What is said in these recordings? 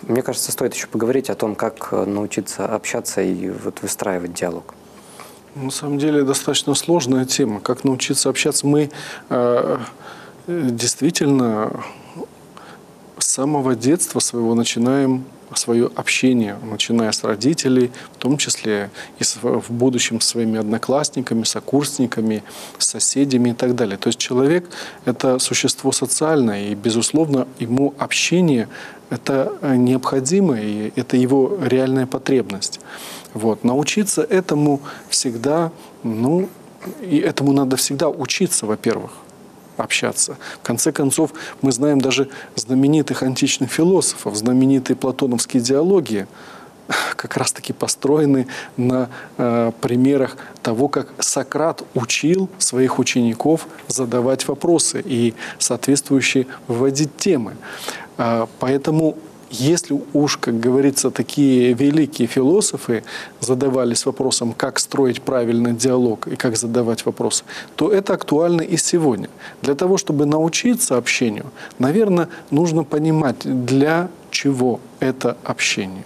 мне кажется, стоит еще поговорить о том, как научиться общаться и вот выстраивать диалог. На самом деле достаточно сложная тема. Как научиться общаться? Мы действительно с самого детства своего начинаем свое общение, начиная с родителей, в том числе и в будущем с своими одноклассниками, сокурсниками, с соседями и так далее. То есть человек – это существо социальное, и, безусловно, ему общение – это необходимо, и это его реальная потребность. Вот. Научиться этому всегда, и этому надо всегда учиться, во-первых, общаться. В конце концов, мы знаем даже знаменитых античных философов, знаменитые платоновские диалоги, как раз-таки построены на примерах того, как Сократ учил своих учеников задавать вопросы и соответствующие выводить темы. Поэтому, если уж, как говорится, такие великие философы задавались вопросом, как строить правильный диалог и как задавать вопросы, то это актуально и сегодня. Для того, чтобы научиться общению, наверное, нужно понимать, для чего это общение.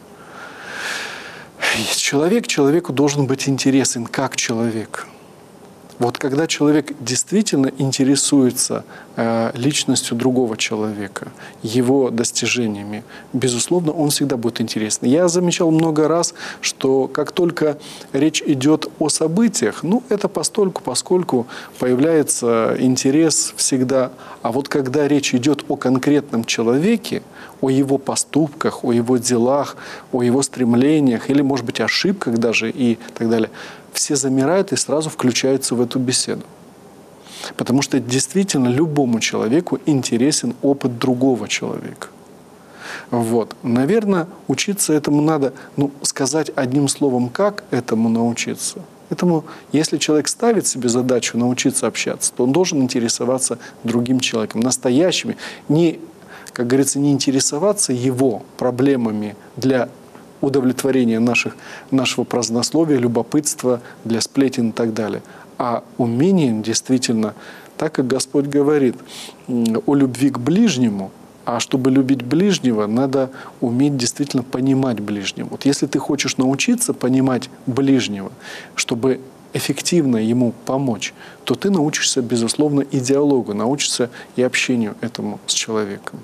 Человеку должен быть интересен как человек. Вот когда человек действительно интересуется личностью другого человека, его достижениями, безусловно, он всегда будет интересен. Я замечал много раз, что как только речь идет о событиях, это постольку, поскольку появляется интерес всегда. А вот когда речь идет о конкретном человеке, о его поступках, о его делах, о его стремлениях или, может быть, ошибках даже и так далее, все замирают и сразу включаются в эту беседу. Потому что действительно любому человеку интересен опыт другого человека. Вот. Наверное, учиться этому надо, сказать одним словом, как этому научиться. Этому, если человек ставит себе задачу научиться общаться, то он должен интересоваться другим человеком, настоящими, как говорится, не интересоваться его проблемами для удовлетворения нашего празднословия, любопытства, для сплетен и так далее. А умением действительно, так как Господь говорит о любви к ближнему, а чтобы любить ближнего, надо уметь действительно понимать ближнего. Вот если ты хочешь научиться понимать ближнего, чтобы эффективно ему помочь, то ты научишься, безусловно, и диалогу, научишься и общению этому с человеком.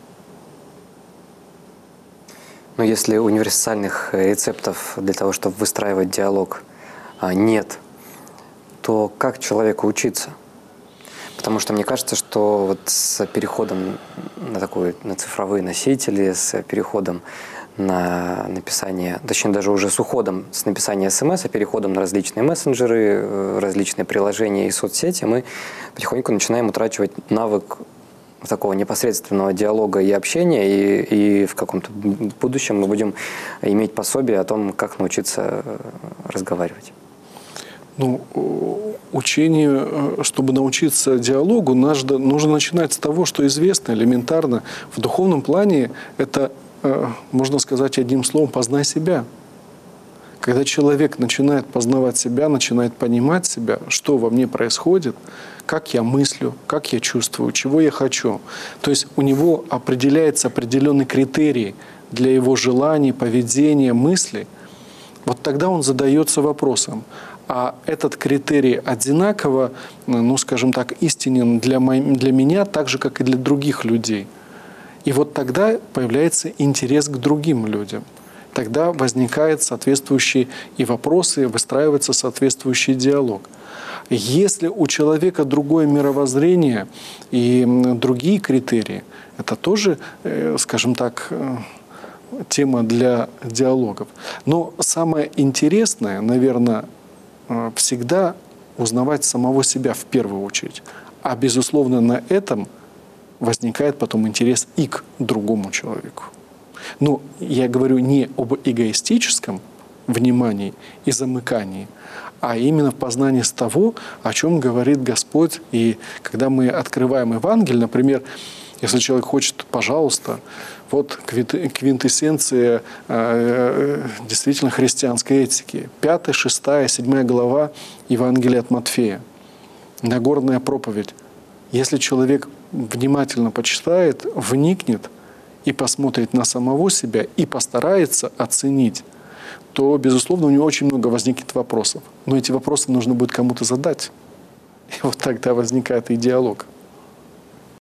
Но если универсальных рецептов для того, чтобы выстраивать диалог, нет, то как человеку учиться? Потому что мне кажется, что вот с переходом на цифровые носители, с переходом на написание, точнее даже уже с уходом с написания СМС, переходом на различные мессенджеры, различные приложения и соцсети, мы потихоньку начинаем утрачивать навык такого непосредственного диалога и общения, и в каком-то будущем мы будем иметь пособие о том, как научиться разговаривать. Учение, чтобы научиться диалогу, нужно начинать с того, что известно элементарно. В духовном плане это, можно сказать одним словом, «познай себя». Когда человек начинает познавать себя, начинает понимать себя, что во мне происходит, как я мыслю, как я чувствую, чего я хочу. То есть у него определяется определенный критерий для его желаний, поведения, мыслей. Вот тогда он задается вопросом, а этот критерий одинаково, скажем так, истинен для меня, так же, как и для других людей. И вот тогда появляется интерес к другим людям. Тогда возникают соответствующие и вопросы, выстраивается соответствующий диалог. Если у человека другое мировоззрение и другие критерии, это тоже, скажем так, тема для диалогов. Но самое интересное, наверное, всегда узнавать самого себя в первую очередь. А, безусловно, на этом возникает потом интерес и к другому человеку. Но я говорю не об эгоистическом внимании и замыкании, а именно в познании с того, о чем говорит Господь. И когда мы открываем Евангелие, например, если человек хочет, пожалуйста, вот квинтэссенция действительно христианской этики. 5, 6, 7 глава Евангелия от Матфея. Нагорная проповедь. Если человек внимательно почитает, вникнет и посмотрит на самого себя и постарается оценить, то, безусловно, у него очень много возникнет вопросов. Но эти вопросы нужно будет кому-то задать. И вот тогда возникает и диалог.